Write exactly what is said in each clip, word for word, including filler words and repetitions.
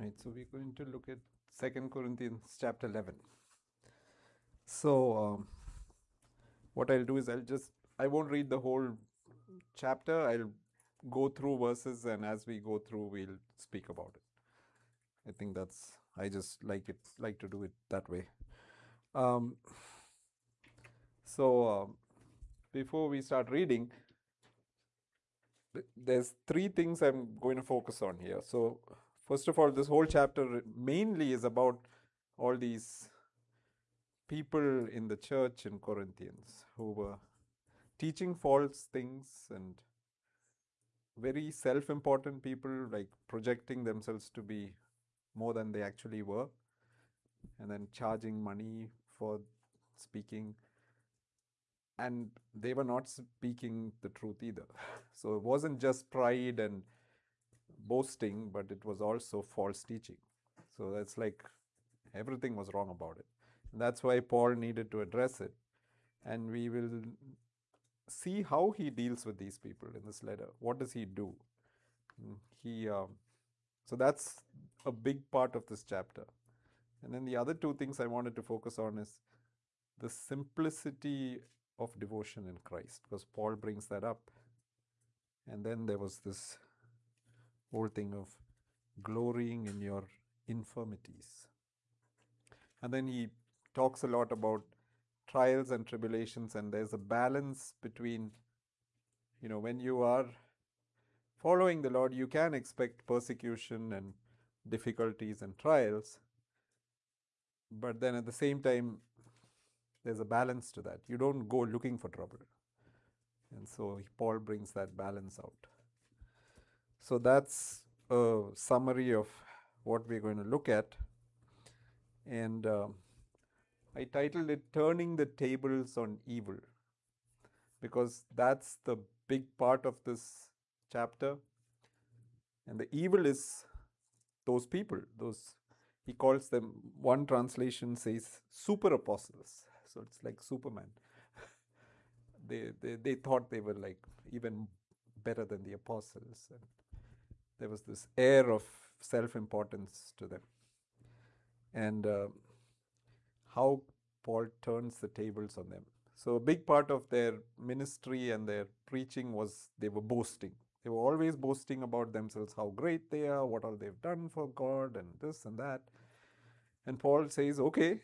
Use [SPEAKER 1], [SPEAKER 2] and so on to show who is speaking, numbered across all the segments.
[SPEAKER 1] Right, so we're going to look at Second Corinthians chapter eleven. So, um, what I'll do is I'll just, I won't read the whole chapter. I'll go through verses, and as we go through, we'll speak about it. I think that's, I just like it, like to do it that way. Um, so, um, before we start reading, th- there's three things I'm going to focus on here. So, first of all, this whole chapter mainly is about all these people in the church in Corinthians who were teaching false things and very self important people, like projecting themselves to be more than they actually were, and then charging money for speaking. And they were not speaking the truth either. So it wasn't just pride and boasting, but it was also false teaching. So that's like everything was wrong about it. And that's why Paul needed to address it. And we will see how he deals with these people in this letter. What does he do? He um, so that's a big part of this chapter. And then the other two things I wanted to focus on is the simplicity of devotion in Christ, because Paul brings that up. And then there was this whole thing of glorying in your infirmities. And then he talks a lot about trials and tribulations, and there's a balance between, you know, when you are following the Lord, you can expect persecution and difficulties and trials, but then at the same time, there's a balance to that. You don't go looking for trouble. And so Paul brings that balance out. So that's a summary of what we're going to look at. And uh, I titled it Turning the Tables on Evil, because that's the big part of this chapter. And the evil is those people, those, he calls them, one translation says super apostles. So it's like Superman. they, they, they thought they were like even better than the apostles. And there was this air of self-importance to them. And uh, how Paul turns the tables on them. So a big part of their ministry and their preaching was they were boasting. They were always boasting about themselves, how great they are, what all they've done for God, and this and that. And Paul says, okay,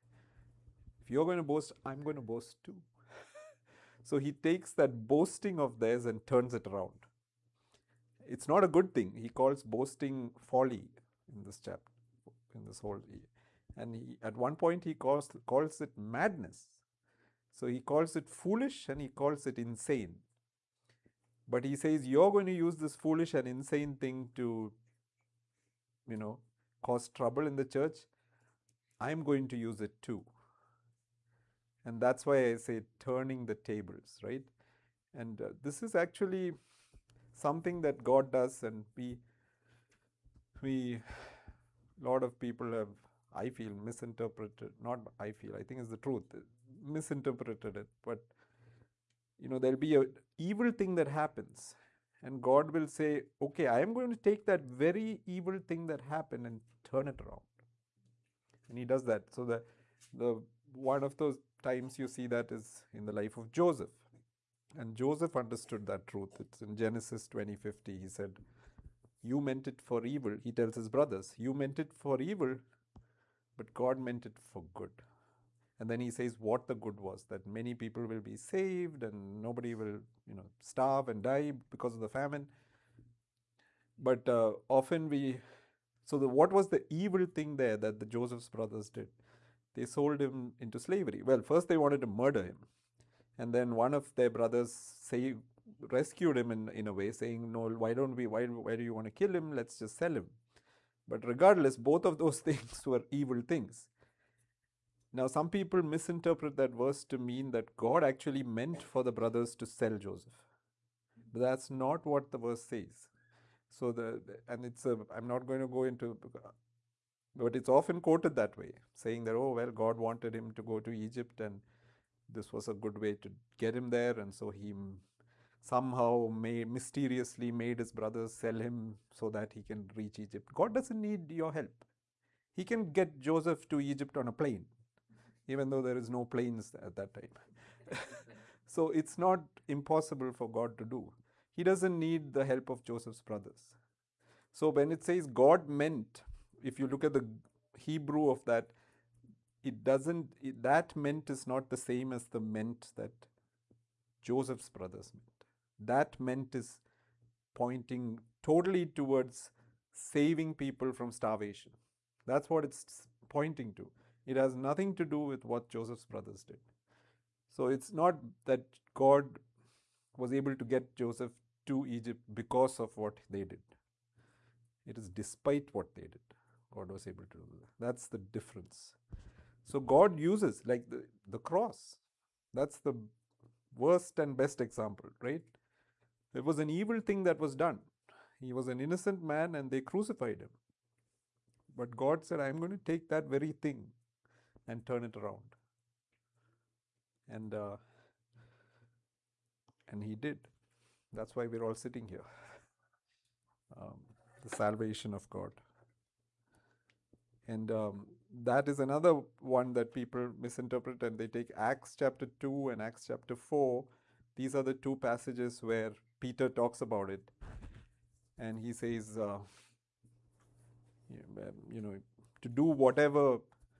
[SPEAKER 1] if you're going to boast, I'm going to boast too. So he takes that boasting of theirs and turns it around. It's not a good thing. He calls boasting folly in this chapter, in this whole. And he, at one point he calls, calls it madness. So he calls it foolish and he calls it insane. But he says, you're going to use this foolish and insane thing to, you know, cause trouble in the church. I'm going to use it too. And that's why I say turning the tables, right? And uh, this is actually something that God does, and we, we, a lot of people have, I feel, misinterpreted, not I feel, I think it's the truth, misinterpreted it. But, you know, there'll be an evil thing that happens, and God will say, okay, I am going to take that very evil thing that happened and turn it around. And he does that. So the, the one of those times you see that is in the life of Joseph. And Joseph understood that truth. It's in Genesis twenty fifty. He said, you meant it for evil. He tells his brothers, you meant it for evil, but God meant it for good. And then he says what the good was, that many people will be saved and nobody will, you know, starve and die because of the famine. But uh, often we, so the, what was the evil thing there that the Joseph's brothers did? They sold him into slavery. Well, first they wanted to murder him. And then one of their brothers say, rescued him in, in a way, saying, no, why don't we, why, why do you want to kill him? Let's just sell him. But regardless, both of those things were evil things. Now, some people misinterpret that verse to mean that God actually meant for the brothers to sell Joseph. But that's not what the verse says. So the, and it's a, I'm not going to go into, but it's often quoted that way, saying that, oh, well, God wanted him to go to Egypt and this was a good way to get him there. And so he somehow may mysteriously made his brothers sell him so that he can reach Egypt. God doesn't need your help. He can get Joseph to Egypt on a plane, even though there is no planes at that time. So it's not impossible for God to do. He doesn't need the help of Joseph's brothers. So when it says God meant, if you look at the Hebrew of that, it doesn't, it, that meant is not the same as the meant that Joseph's brothers meant. That meant is pointing totally towards saving people from starvation. That's what it's pointing to. It has nothing to do with what Joseph's brothers did. So it's not that God was able to get Joseph to Egypt because of what they did. It is despite what they did. God was able to do that. That's the difference. So God uses, like the, the cross. That's the worst and best example, right? It was an evil thing that was done. He was an innocent man and they crucified him. But God said, I'm going to take that very thing and turn it around. And uh, and he did. That's why we're all sitting here. Um, the salvation of God. And um, that is another one that people misinterpret, and they take Acts chapter two and Acts chapter four. These are the two passages where Peter talks about it. And he says, uh, you know, to do whatever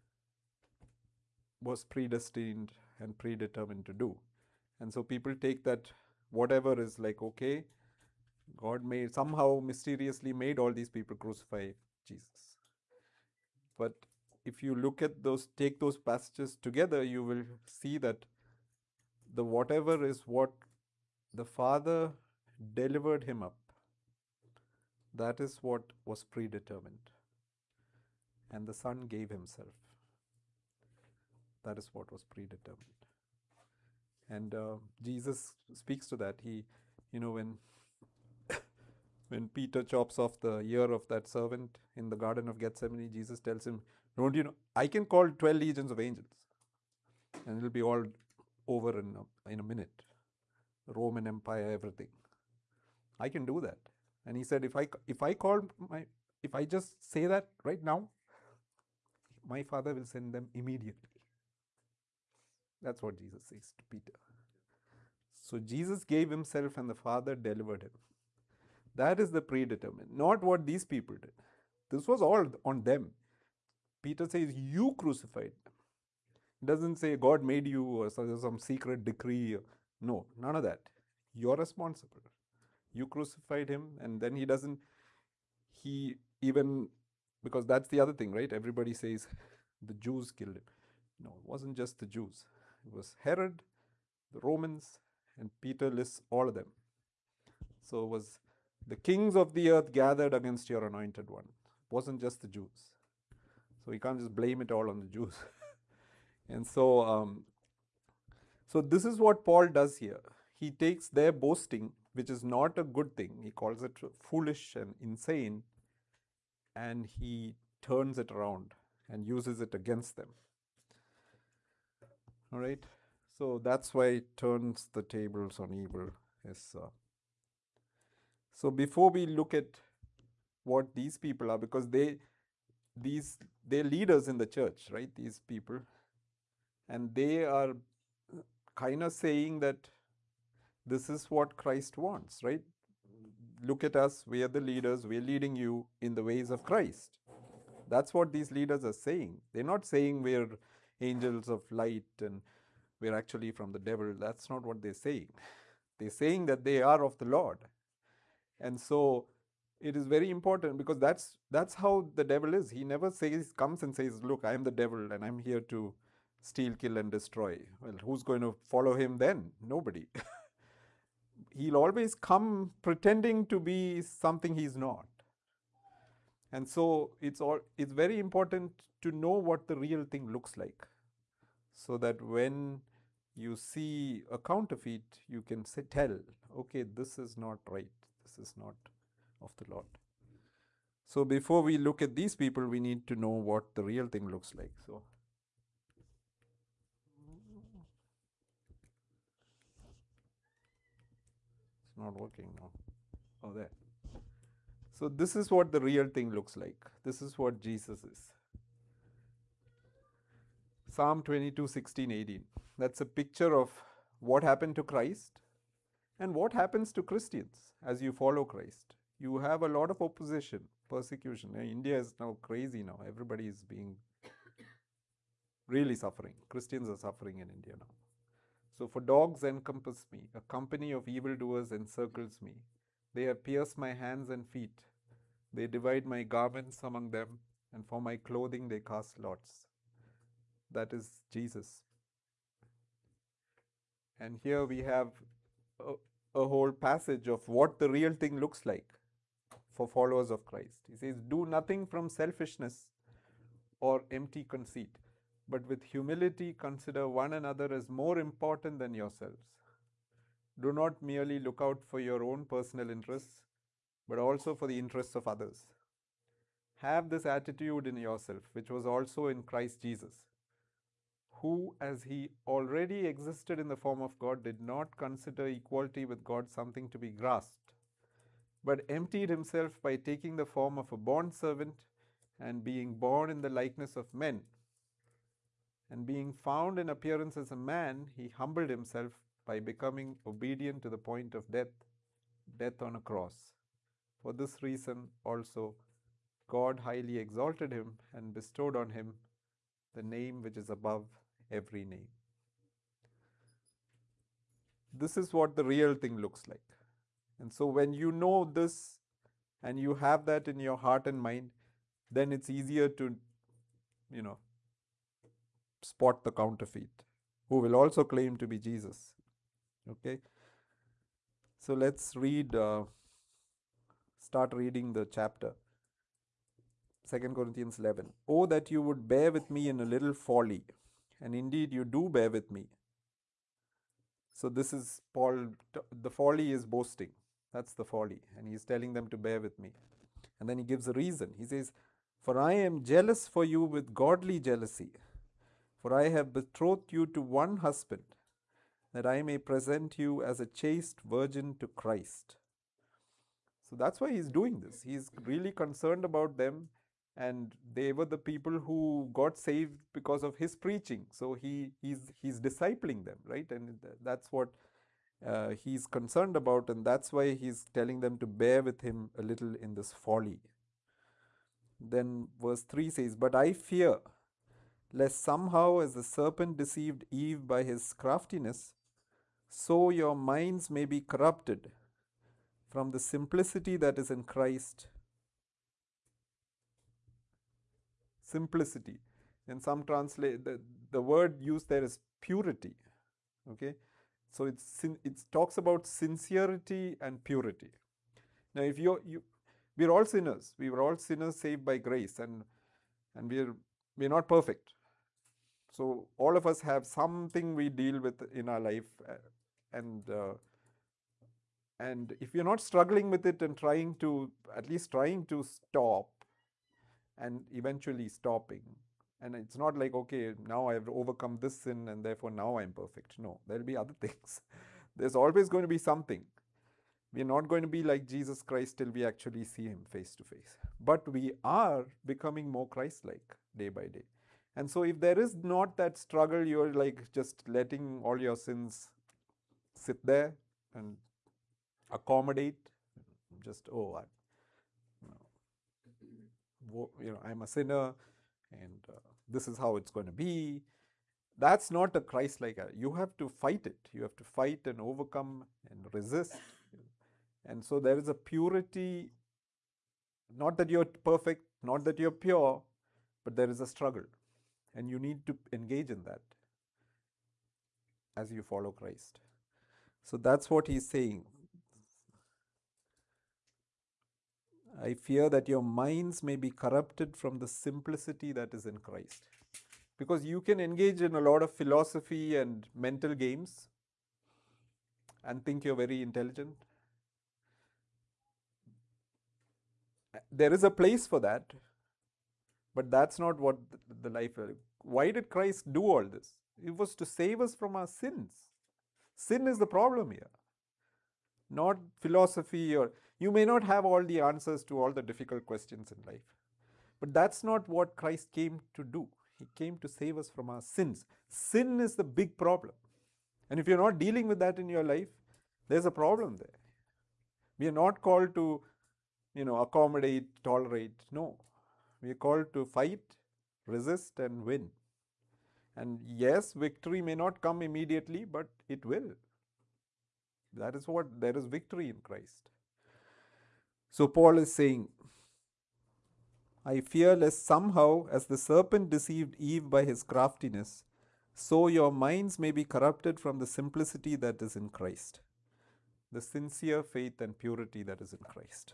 [SPEAKER 1] was predestined and predetermined to do. And so people take that whatever is like, okay, God made, somehow mysteriously made all these people crucify Jesus. But if you look at those, take those passages together, you will see that the whatever is what the Father delivered him up. That is what was predetermined. And the Son gave himself. That is what was predetermined. And uh, Jesus speaks to that. He, you know, when when Peter chops off the ear of that servant in the Garden of Gethsemane, Jesus tells him, don't you know, I can call twelve legions of angels and it'll be all over in a, in a minute. Roman Empire, everything. I can do that. And he said, if I, if I call my, if I just say that right now, my Father will send them immediately. That's what Jesus says to Peter. So Jesus gave himself and the Father delivered him. That is the predetermined, not what these people did. This was all on them. Peter says, you crucified them. It doesn't say God made you or some secret decree. No, none of that. You're responsible. You crucified him, and then he doesn't, he even, because that's the other thing, right? Everybody says the Jews killed him. No, it wasn't just the Jews. It was Herod, the Romans, and Peter lists all of them. So it was the kings of the earth gathered against your anointed one. It wasn't just the Jews. So we can't just blame it all on the Jews. And so, um, so this is what Paul does here. He takes their boasting, which is not a good thing. He calls it foolish and insane, and he turns it around and uses it against them. All right. So that's why it turns the tables on evil. Is uh, so before we look at what these people are, because they, these, they're leaders in the church, right? These people, and they are kind of saying that this is what Christ wants, right? Look at us, we are the leaders, we're leading you in the ways of Christ. That's what these leaders are saying. They're not saying we're angels of light and we're actually from the devil. That's not what they're saying. They're saying that they are of the Lord. And so it is very important, because that's that's how the devil is. He never says, comes and says, look, I am the devil and I'm here to steal, kill, and destroy. Well, who's going to follow him then? Nobody. He'll always come pretending to be something he's not. And so it's all, it's very important to know what the real thing looks like, so that when you see a counterfeit, you can say, tell, okay, this is not right. This is not of the Lord. So before we look at these people, we need to know what the real thing looks like. So It's not working now. Oh, there. So this is what the real thing looks like. This is what Jesus is. Psalm twenty-two, sixteen, eighteen. That's a picture of what happened to Christ and what happens to Christians as you follow Christ. You have a lot of opposition, persecution. India is now crazy now. Everybody is being really suffering. Christians are suffering in India now. So for dogs encompass me, a company of evildoers encircles me. They have pierced my hands and feet. They divide my garments among them, and for my clothing they cast lots. That is Jesus. And here we have a, a whole passage of what the real thing looks like for followers of Christ. He says, do nothing from selfishness or empty conceit, but with humility consider one another as more important than yourselves. Do not merely look out for your own personal interests, but also for the interests of others. Have this attitude in yourself, which was also in Christ Jesus, who, as he already existed in the form of God, did not consider equality with God something to be grasped, but emptied himself by taking the form of a bondservant and being born in the likeness of men. And being found in appearance as a man, he humbled himself by becoming obedient to the point of death, death on a cross. For this reason also God highly exalted him and bestowed on him the name which is above every name. This is what the real thing looks like. And so when you know this and you have that in your heart and mind, then it's easier to, you know, spot the counterfeit, who will also claim to be Jesus. Okay. So let's read, uh, start reading the chapter. Second Corinthians eleven. Oh, that you would bear with me in a little folly, and indeed you do bear with me. So this is Paul, the folly is boasting. That's the folly. And he's telling them to bear with me. And then he gives a reason. He says, for I am jealous for you with godly jealousy, for I have betrothed you to one husband, that I may present you as a chaste virgin to Christ. So that's why he's doing this. He's really concerned about them, and they were the people who got saved because of his preaching. So he he's he's discipling them, right? And that's what uh, he's concerned about, and that's why he's telling them to bear with him a little in this folly. Then verse three says, but I fear lest somehow, as the serpent deceived Eve by his craftiness, so your minds may be corrupted from the simplicity that is in Christ. Simplicity. In some translate, the, the word used there is purity. Okay, so it's it talks about sincerity and purity. Now, if you you we're all sinners, we were all sinners saved by grace, and and we're we're not perfect. So all of us have something we deal with in our life, uh, and uh, and if you're not struggling with it and trying to at least trying to stop, and eventually stopping, and it's not like, okay, now I've overcome this sin and therefore now I'm perfect. No, there'll be other things. There's always going to be something. We're not going to be like Jesus Christ till we actually see him face to face, but we are becoming more Christ-like day by day. And so if there is not that struggle, you're like just letting all your sins sit there and accommodate, just, oh, I, you know, you know, I'm a sinner, and uh, this is how it's going to be. That's not a Christ-like. You have to fight it. You have to fight and overcome and resist. And so there is a purity, not that you're perfect, not that you're pure, but there is a struggle. And you need to engage in that as you follow Christ. So that's what he's saying. I fear that your minds may be corrupted from the simplicity that is in Christ. Because you can engage in a lot of philosophy and mental games and think you're very intelligent. There is a place for that, but that's not what the life is. Why did Christ do all this? It was to save us from our sins. Sin is the problem here. not philosophy, or you may not have all the answers to all the difficult questions in life. But that's not what Christ came to do. He came to save us from our sins. Sin is the big problem. And if you're not dealing with that in your life, there's a problem there. We are not called to, you know, accommodate, tolerate. No. We are called to fight, resist, and win. And yes, victory may not come immediately, but it will. That is what, there is victory in Christ. So Paul is saying, I fear lest somehow, as the serpent deceived Eve by his craftiness, so your minds may be corrupted from the simplicity that is in Christ, the sincere faith and purity that is in Christ.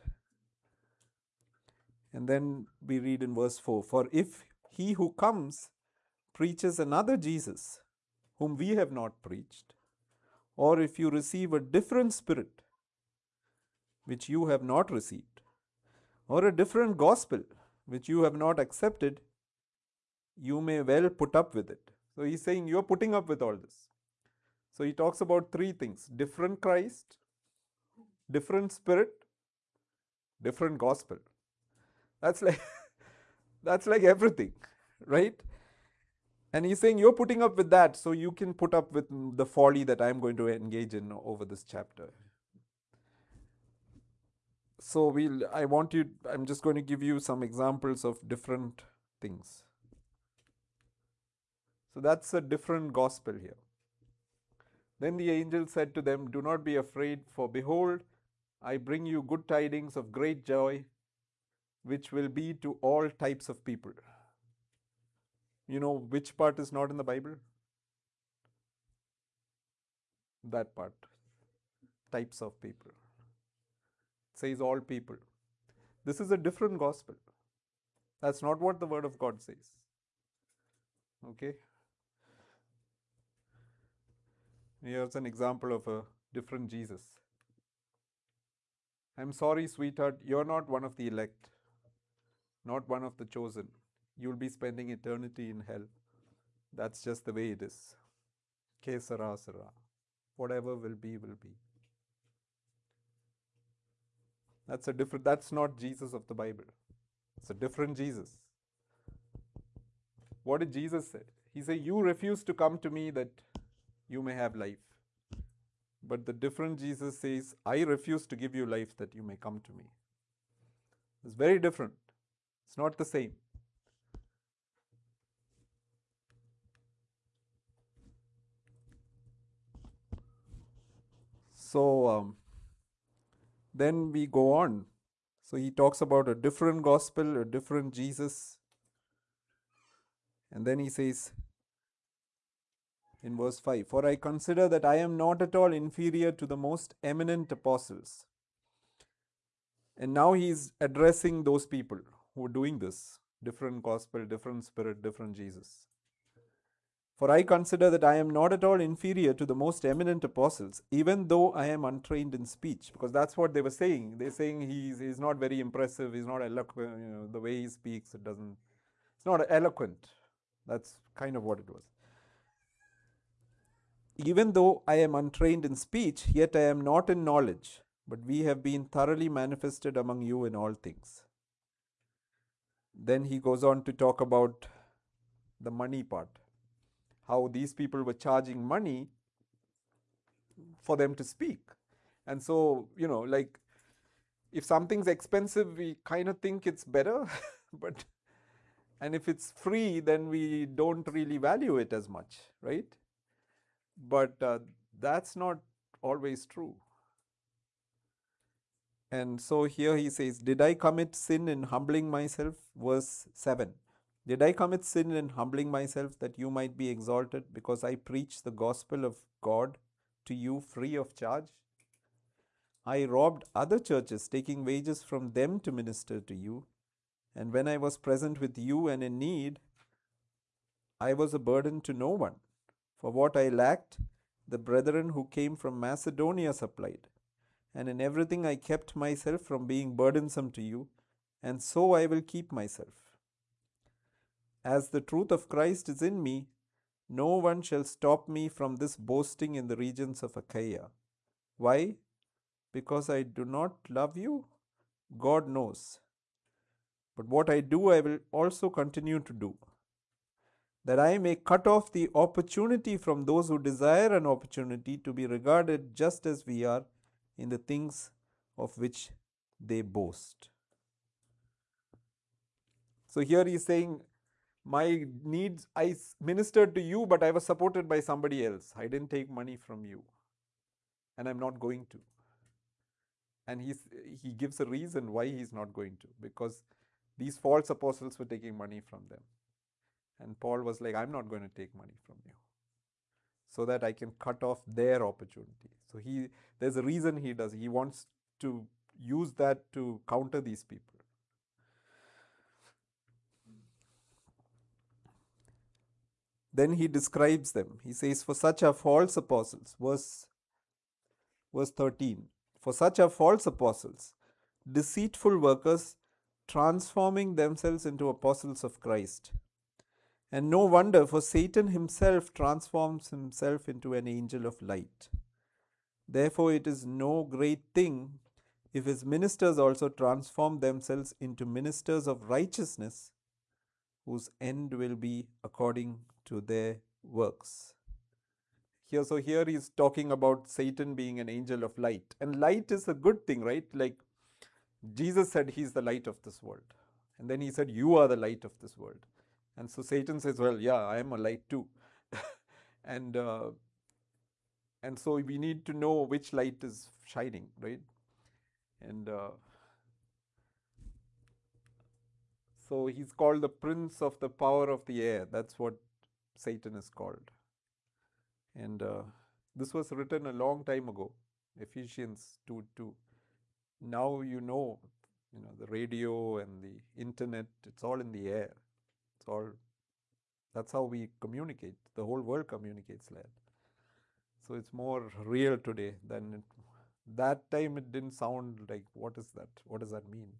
[SPEAKER 1] And then we read in verse four, for if he who comes preaches another Jesus, whom we have not preached, or if you receive a different spirit, which you have not received, or a different gospel, which you have not accepted, you may well put up with it. So he's saying you're putting up with all this. So he talks about three things: different Christ, different spirit, different gospel. That's like that's like everything, right? And he's saying you're putting up with that, so you can put up with the folly that I'm going to engage in over this chapter. So we'll, I want you, I'm just going to give you some examples of different things. So that's a different gospel here. Then the angel said to them, do not be afraid, for behold, I bring you good tidings of great joy, which will be to all types of people. You know which part is not in the Bible? That part. Types of people. It says all people. This is a different gospel. That's not what the Word of God says. Okay? Here's an example of a different Jesus. I'm sorry, sweetheart, you're not one of the elect, not one of the chosen. You'll be spending eternity in hell. That's just the way it is. Que sera, sera. Whatever will be, will be. That's a different, that's not Jesus of the Bible. It's a different Jesus. What did Jesus say? He said, you refuse to come to me that you may have life. But the different Jesus says, I refuse to give you life that you may come to me. It's very different. It's not the same. So um, then we go on. So he talks about a different gospel, a different Jesus. And then he says in verse five, for I consider that I am not at all inferior to the most eminent apostles. And now he's addressing those people who are doing this. Different gospel, different spirit, different Jesus. For I consider that I am not at all inferior to the most eminent apostles, even though I am untrained in speech. Because that's what they were saying. They're saying he's, he's not very impressive, he's not eloquent, you know, the way he speaks, it doesn't, it's not eloquent. That's kind of what it was. Even though I am untrained in speech, yet I am not in knowledge, but we have been thoroughly manifested among you in all things. Then he goes on to talk about the money part. How these people were charging money for them to speak. And so, you know, like if something's expensive, we kind of think it's better, but, and if it's free, then we don't really value it as much, right? But uh, that's not always true. And so here he says, did I commit sin in humbling myself? Verse seven. Did I commit sin in humbling myself that you might be exalted because I preach the gospel of God to you free of charge? I robbed other churches, taking wages from them to minister to you. And when I was present with you and in need, I was a burden to no one. For what I lacked, the brethren who came from Macedonia supplied. And in everything I kept myself from being burdensome to you, and so I will keep myself. As the truth of Christ is in me, no one shall stop me from this boasting in the regions of Achaia. Why? because I do not love you? God knows. But what I do, I will also continue to do, that I may cut off the opportunity from those who desire an opportunity to be regarded just as we are in the things of which they boast. So here he is saying, my needs, I ministered to you, but I was supported by somebody else. I didn't take money from you, and I'm not going to. And he's, he gives a reason why he's not going to, because these false apostles were taking money from them. And Paul was like, I'm not going to take money from you, so that I can cut off their opportunity. So he, there's a reason he does. He wants to use that to counter these people. Then he describes them. He says, for such are false apostles. Verse, verse thirteen. For such are false apostles, deceitful workers, transforming themselves into apostles of Christ. And no wonder, for Satan himself transforms himself into an angel of light. Therefore, it is no great thing if his ministers also transform themselves into ministers of righteousness, whose end will be according to their works. Here, so here he's talking about Satan being an angel of light. And light is a good thing, right? Like Jesus said, he's the light of this world. And then he said, you are the light of this world. And so Satan says, well, yeah, I am a light too. and uh, and so we need to know which light is shining, right? And uh, so he's called the prince of the power of the air. That's what Satan is called. And uh, this was written a long time ago, Ephesians two two. Now you know, you know, the radio and the internet, it's all in the air. It's all, that's how we communicate. The whole world communicates like that. So it's more real today than it, that time it didn't sound like, what is that? What does that mean?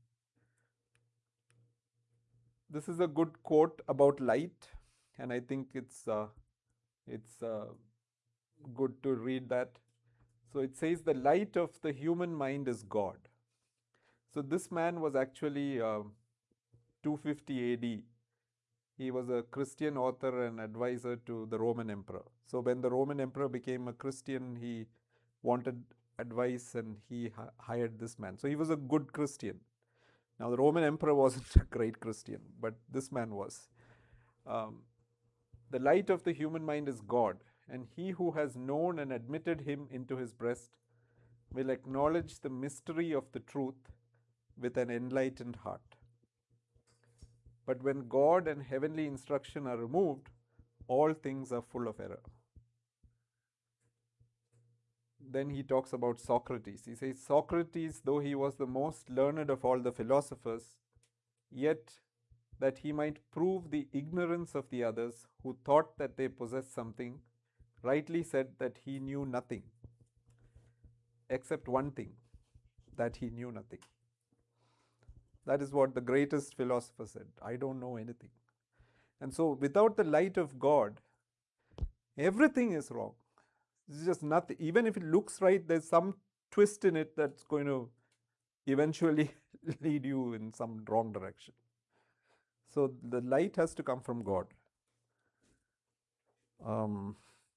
[SPEAKER 1] This is a good quote about light, and I think it's uh, it's uh, good to read that. So it says, the light of the human mind is God. So this man was actually uh, two fifty A D. He was a Christian author and advisor to the Roman emperor. So when the Roman emperor became a Christian, he wanted advice and he hired this man. So he was a good Christian. Now the Roman emperor wasn't a great Christian, but this man was. Um, the light of the human mind is God, and he who has known and admitted him into his breast will acknowledge the mystery of the truth with an enlightened heart. But when God and heavenly instruction are removed, all things are full of error. Then he talks about Socrates. He says, Socrates, though he was the most learned of all the philosophers, yet that he might prove the ignorance of the others who thought that they possessed something, rightly said that he knew nothing, except one thing, that he knew nothing. That is what the greatest philosopher said. I don't know anything. And so without the light of God, everything is wrong. It's just nothing. Even if it looks right, there's some twist in it that's going to eventually lead you in some wrong direction. So the light has to come from God. Um,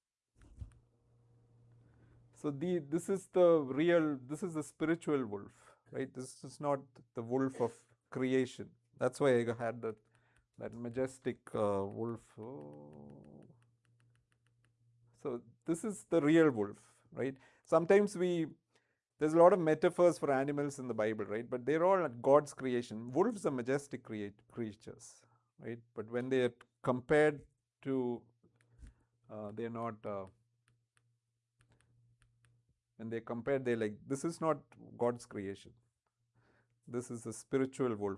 [SPEAKER 1] so the this is the real, this is the spiritual wolf, right? This is not the wolf of creation. That's why I had that, that majestic uh, wolf. Oh. So this is the real wolf, right? Sometimes we, there's a lot of metaphors for animals in the Bible, right? But they're all God's creation. Wolves are majestic create, creatures, right? But when they are compared to, uh, they're not, uh, when they compare, they're like, this is not God's creation. This is a spiritual wolf.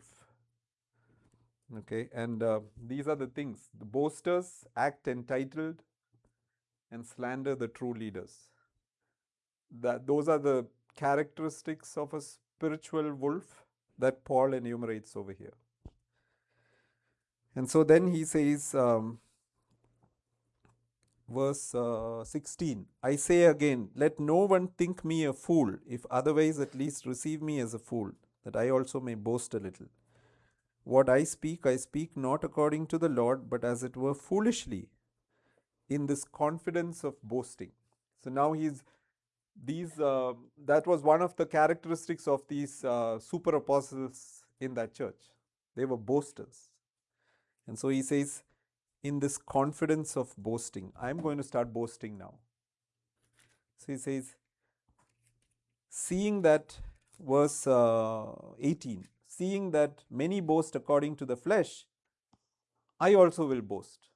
[SPEAKER 1] Okay, and uh, these are the things. The boasters act entitled and slander the true leaders. That those are the characteristics of a spiritual wolf that Paul enumerates over here. And so then he says, um, verse uh, sixteen. I say again, let no one think me a fool, if otherwise at least receive me as a fool, that I also may boast a little. What I speak, I speak not according to the Lord, but as it were foolishly, in this confidence of boasting. So now he's these. Uh, that was one of the characteristics of these uh, super apostles in that church. They were boasters, and so he says, in this confidence of boasting, I'm going to start boasting now. So he says, seeing that, verse uh, eighteen, seeing that many boast according to the flesh, I also will boast.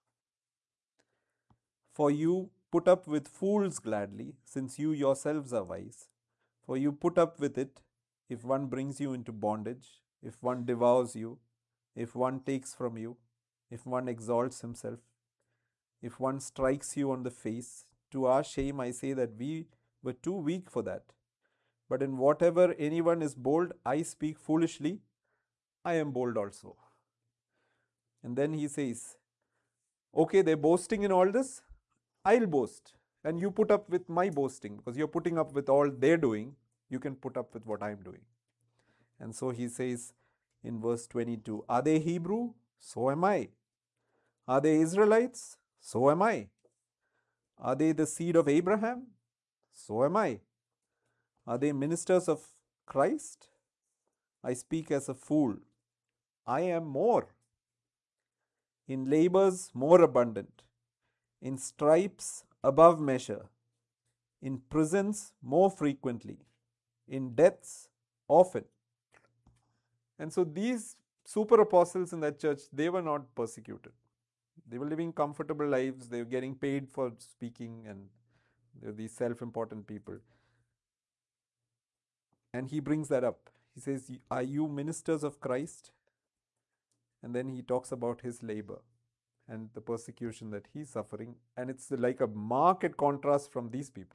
[SPEAKER 1] For you put up with fools gladly, since you yourselves are wise. For you put up with it if one brings you into bondage, if one devours you, if one takes from you, if one exalts himself, if one strikes you on the face. To our shame, I say that we were too weak for that. But in whatever anyone is bold, I speak foolishly, I am bold also. And then he says, okay, they're boasting in all this, I'll boast. And you put up with my boasting, because you're putting up with all they're doing, you can put up with what I'm doing. And so he says in verse twenty-two, are they Hebrew? So am I. Are they Israelites? So am I. Are they the seed of Abraham? So am I. Are they ministers of Christ? I speak as a fool. I am more. In labors more abundant, in stripes above measure, in prisons more frequently, in deaths often. And so these super apostles in that church, they were not persecuted. They were living comfortable lives, they were getting paid for speaking, and they were these self-important people. And he brings that up. He says, are you ministers of Christ? And then he talks about his labor and the persecution that he's suffering. And it's like a marked contrast from these people.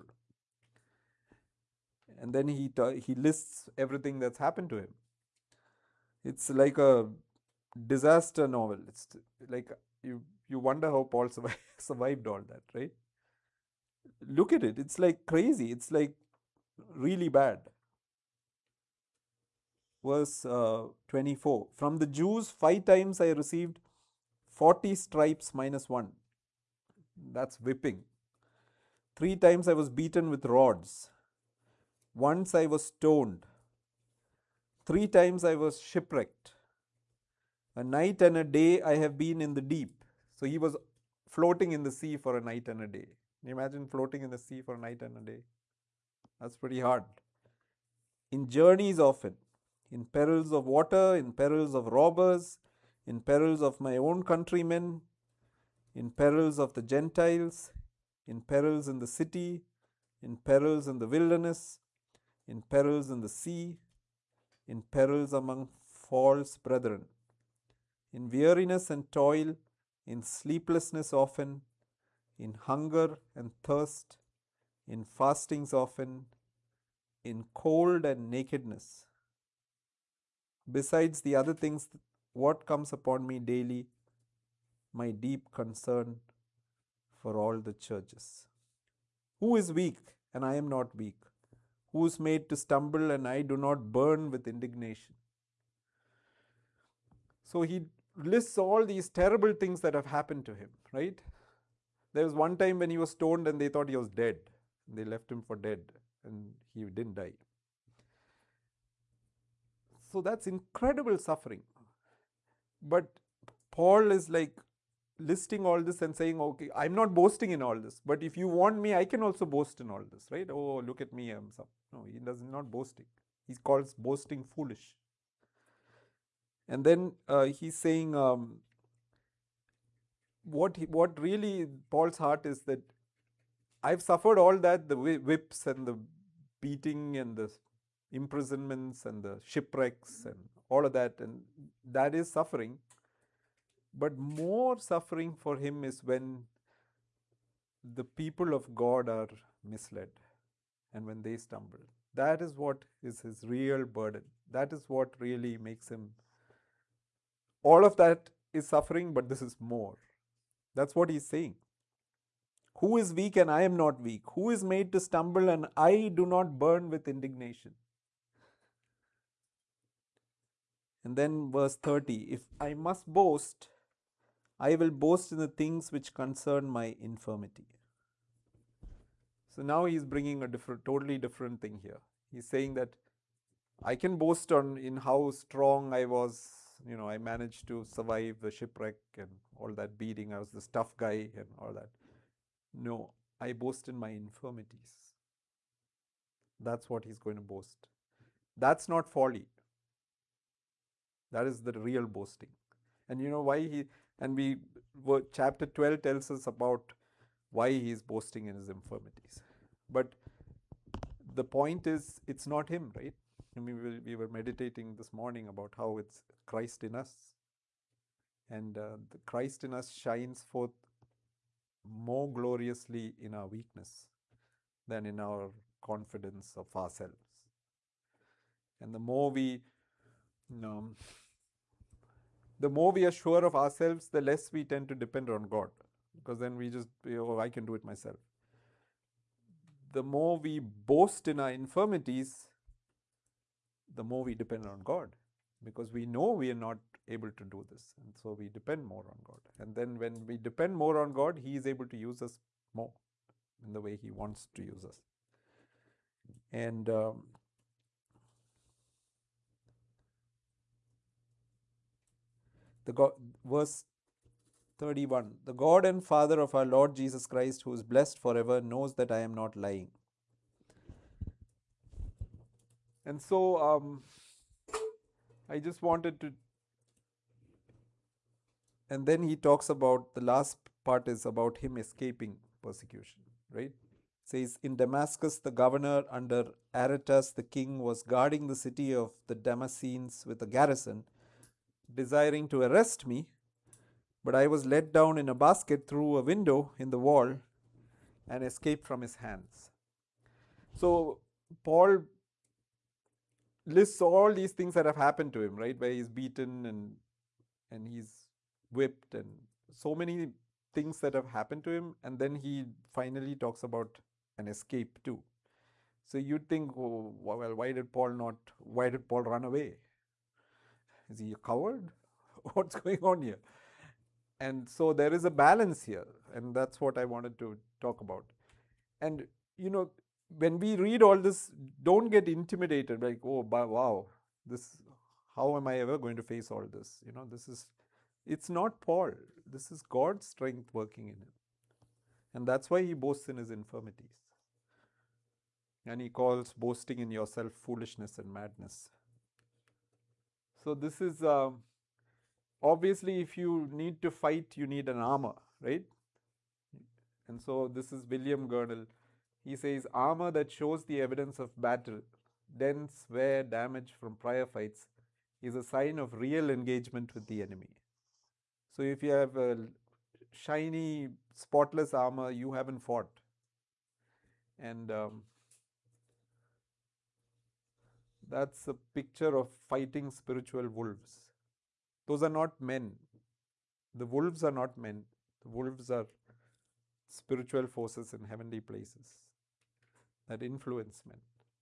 [SPEAKER 1] And then he, he lists everything that's happened to him. It's like a disaster novel. It's like you, you wonder how Paul survived, survived all that, right? Look at it. It's like crazy. It's like really bad. Verse uh, twenty-four. From the Jews, five times I received forty stripes minus one. That's whipping. Three times I was beaten with rods. Once I was stoned. Three times I was shipwrecked. A night and a day I have been in the deep. So he was floating in the sea for a night and a day. Can you imagine floating in the sea for a night and a day? That's pretty hard. In journeys often, in perils of water, in perils of robbers, in perils of my own countrymen, in perils of the Gentiles, in perils in the city, in perils in the wilderness, in perils in the sea, in perils among false brethren, in weariness and toil, in sleeplessness often, in hunger and thirst, in fastings often, in cold and nakedness. Besides the other things, what comes upon me daily, my deep concern for all the churches. Who is weak and I am not weak? Who is made to stumble and I do not burn with indignation? So he lists all these terrible things that have happened to him, right? There was one time when he was stoned and they thought he was dead. They left him for dead and he didn't die. So that's incredible suffering. But Paul is like listing all this and saying, okay, I'm not boasting in all this, but if you want me, I can also boast in all this, right? Oh, look at me, I'm some. No, he does not boasting. He calls boasting foolish. And then uh, he's saying, um, what he, what really Paul's heart is that I've suffered all that, the whips and the beating and the imprisonments and the shipwrecks and all of that, and that is suffering. But more suffering for him is when the people of God are misled and when they stumble. That is what is his real burden. That is what really makes him. All of that is suffering, but this is more. That's what he's saying. Who is weak and I am not weak? Who is made to stumble and I do not burn with indignation? And then verse thirty, if I must boast, I will boast in the things which concern my infirmity. So now he's bringing a different, totally different thing here. He's saying that I can boast on in how strong I was. You know, I managed to survive the shipwreck and all that beating. I was this tough guy and all that. No, I boast in my infirmities. That's what he's going to boast. That's not folly. That is the real boasting. And you know why he, and we, chapter twelve tells us about why he is boasting in his infirmities. But the point is, it's not him, right? I mean, we, we were meditating this morning about how it's Christ in us. And uh, the Christ in us shines forth more gloriously in our weakness than in our confidence of ourselves. And the more we, you know, the more we are sure of ourselves, the less we tend to depend on God. Because then we just, oh, I can do it myself. The more we boast in our infirmities, the more we depend on God. Because we know we are not able to do this. And so we depend more on God. And then when we depend more on God, He is able to use us more in the way He wants to use us. And um, the God, verse thirty-one, the God and Father of our Lord Jesus Christ, who is blessed forever, knows that I am not lying. And so um, I just wanted to, and then he talks about, the last part is about him escaping persecution, right? It says, in Damascus, the governor under Aretas the king was guarding the city of the Damascenes with a garrison, desiring to arrest me, but I was let down in a basket through a window in the wall and escaped from his hands. So Paul lists all these things that have happened to him, right? Where he's beaten and and he's whipped and so many things that have happened to him. And then he finally talks about an escape too. So you'd think, oh, well, why did Paul not, why did Paul run away? Is he a coward? What's going on here? And so there is a balance here, and that's what I wanted to talk about. And, you know, when we read all this, don't get intimidated, like, oh, wow, this, how am I ever going to face all this? You know, this is, it's not Paul. This is God's strength working in him. And that's why he boasts in his infirmities. And he calls boasting in yourself foolishness and madness. So this is, uh, obviously, if you need to fight, you need an armor, right? And so this is William Gurnall. He says, armor that shows the evidence of battle, dents, wear, damage from prior fights, is a sign of real engagement with the enemy. So if you have a shiny, spotless armor, you haven't fought. And um, that's a picture of fighting spiritual wolves. Those are not men. The wolves are not men. The wolves are spiritual forces in heavenly places that influence men.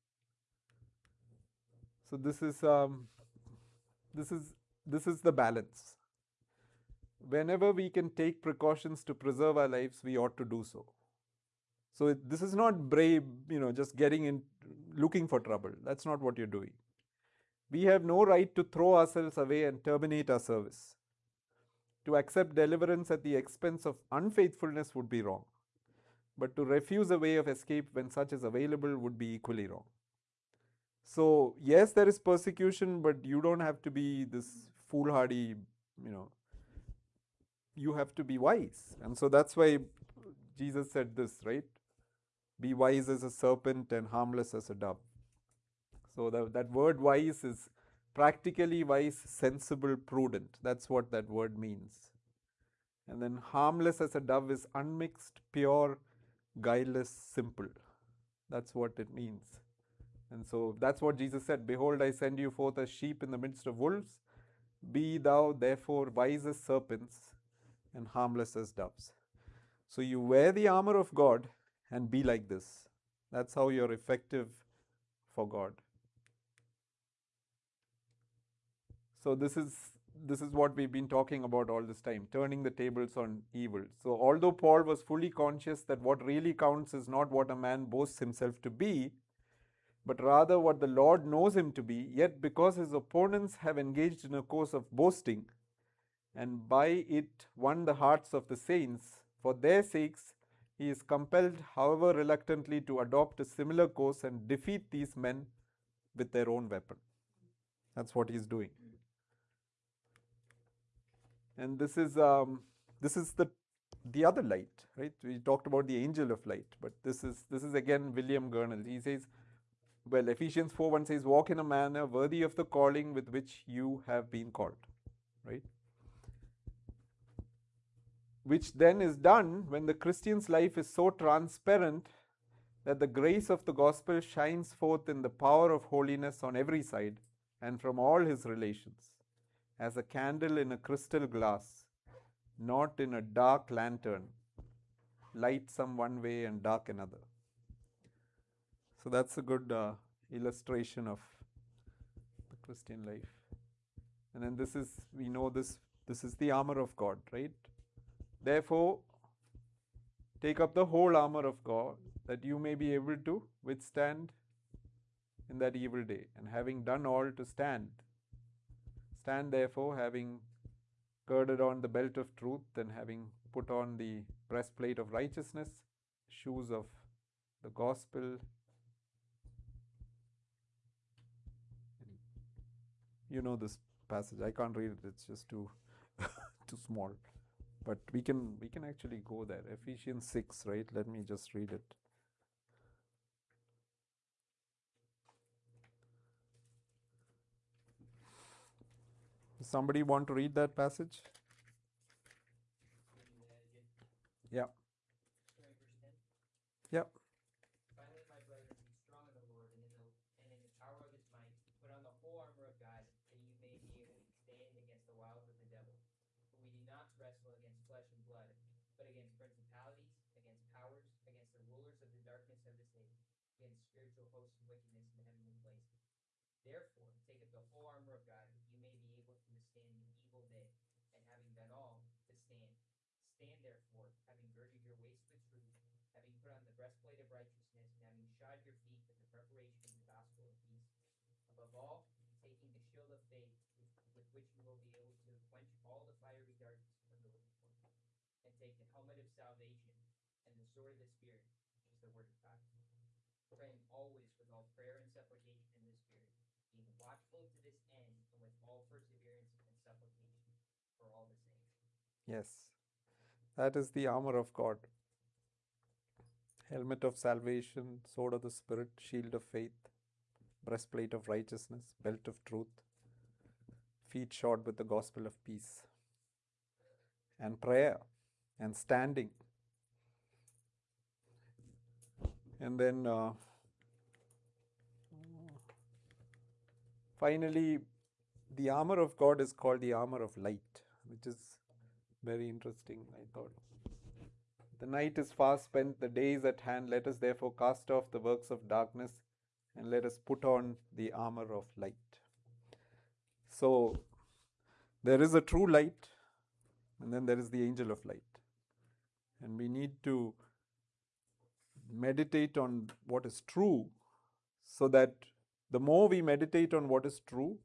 [SPEAKER 1] So this is um, this is this is the balance. Whenever we can take precautions to preserve our lives, we ought to do so. So it, this is not brave, you know, just getting in, looking for trouble. That's not what you're doing. We have no right to throw ourselves away and terminate our service. To accept deliverance at the expense of unfaithfulness would be wrong. But to refuse a way of escape when such is available would be equally wrong. So, yes, there is persecution, but you don't have to be this foolhardy, you know, you have to be wise. And so that's why Jesus said this, right? Be wise as a serpent and harmless as a dove. So the, that word wise is practically wise, sensible, prudent. That's what that word means. And then harmless as a dove is unmixed, pure, guileless, simple. That's what it means. And so that's what Jesus said. Behold, I send you forth as sheep in the midst of wolves. Be thou therefore wise as serpents and harmless as doves. So you wear the armor of God and be like this. That's how you're effective for God. So this is this is what we've been talking about all this time, turning the tables on evil. So although Paul was fully conscious that what really counts is not what a man boasts himself to be, but rather what the Lord knows him to be, yet because his opponents have engaged in a course of boasting, and by it won the hearts of the saints, for their sakes he is compelled, however reluctantly, to adopt a similar course and defeat these men with their own weapon. That's what he's doing. And this is um, this is the the other light, right? We talked about the angel of light, but this is this is again William Gurnall. He says, well, Ephesians four one says, walk in a manner worthy of the calling with which you have been called, right? Which then is done when the Christian's life is so transparent that the grace of the gospel shines forth in the power of holiness on every side and from all his relations, as a candle in a crystal glass, not in a dark lantern, light some one way and dark another. So that's a good uh, illustration of the Christian life. And then this is, we know this, this is the armor of God, right? Therefore, take up the whole armor of God, that you may be able to withstand in that evil day, and having done all, to stand. Stand therefore, having girded on the belt of truth, and having put on the breastplate of righteousness, shoes of the gospel. You know this passage. I can't read it. It's just too too small. But we can we can actually go there. Ephesians six, right? Let me just read it. Does somebody want to read that passage? Yeah. Yeah.
[SPEAKER 2] Finally, my brethren, be strong in the Lord and in the and in the power of his might. Put on the whole armor of God, that you may be able to stand against the wiles of the devil. For we do not wrestle against flesh and blood, but against principalities, against powers, against the rulers of the darkness of this age, against spiritual hosts of wickedness in heavenly places. Therefore, take up the whole armor of God, that you may be able to withstand the evil day, and having done all, to stand. Stand therefore, having girded your waist with truth, having put on the breastplate of righteousness, and having shod your feet with the preparation of the gospel of peace. Above all, taking the shield of faith, with, with which you will be able to quench all the fiery darts of the wicked one, and take the helmet of salvation and the sword of the Spirit, which is the word of God. Praying always with all prayer and supplication in the Spirit, being watchful to this end, and with all perseverance and supplication for all the saints.
[SPEAKER 1] Yes. That is the armor of God. Helmet of salvation, sword of the Spirit, shield of faith, breastplate of righteousness, belt of truth, feet shod with the gospel of peace, and prayer, and standing. And then uh, finally, the armor of God is called the armor of light, which is very interesting, I thought. The night is fast spent, the day is at hand. Let us therefore cast off the works of darkness, and let us put on the armor of light. So there is a true light, and then there is the angel of light. And we need to meditate on what is true, so that the more we meditate on what is true,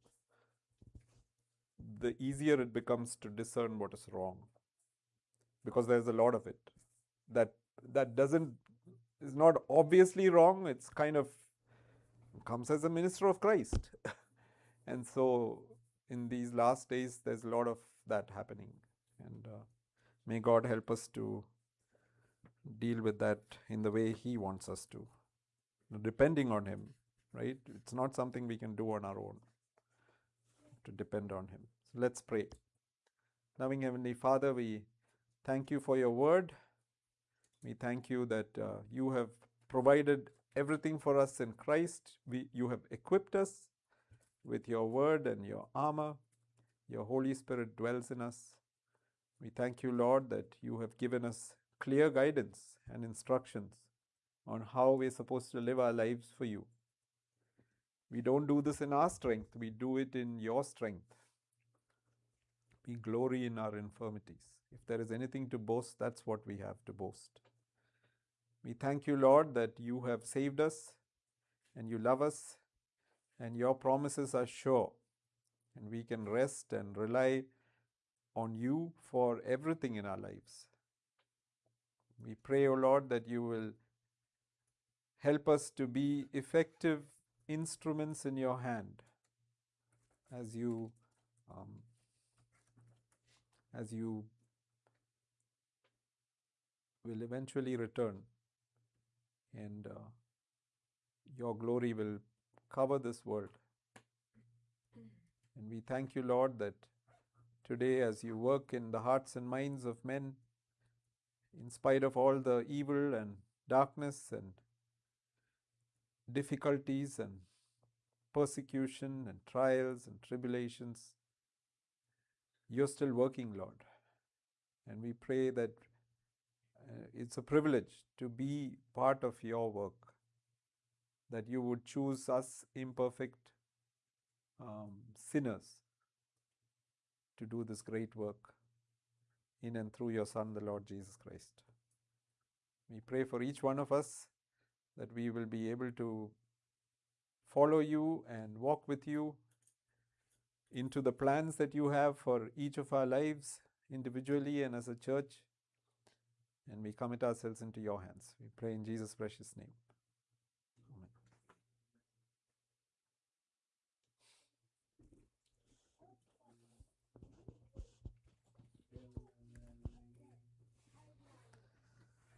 [SPEAKER 1] the easier it becomes to discern what is wrong, because there's a lot of it that that doesn't is not obviously wrong. It's kind of comes as a minister of Christ. And so in these last days there's a lot of that happening, and uh, may God help us to deal with that in the way he wants us to, depending on him, right? It's not something we can do on our own, to depend on him. So let's pray. Loving Heavenly Father, we thank you for your word. We thank you that uh, you have provided everything for us in Christ. We, you have equipped us with your word and your armor. Your Holy Spirit dwells in us. We thank you, Lord, that you have given us clear guidance and instructions on how we're supposed to live our lives for you. We don't do this in our strength, we do it in your strength. We glory in our infirmities. If there is anything to boast, that's what we have to boast. We thank you, Lord, that you have saved us and you love us and your promises are sure, and we can rest and rely on you for everything in our lives. We pray, O Lord, that you will help us to be effective instruments in your hand as you um, as you will eventually return, and uh, your glory will cover this world. And we thank you, Lord, that today as you work in the hearts and minds of men, in spite of all the evil and darkness and difficulties and persecution and trials and tribulations, you're still working, Lord. And we pray that uh, it's a privilege to be part of your work, that you would choose us imperfect um, sinners to do this great work in and through your Son, the Lord Jesus Christ. We pray for each one of us that we will be able to follow you and walk with you into the plans that you have for each of our lives individually and as a church. And we commit ourselves into your hands. We pray in Jesus' precious name.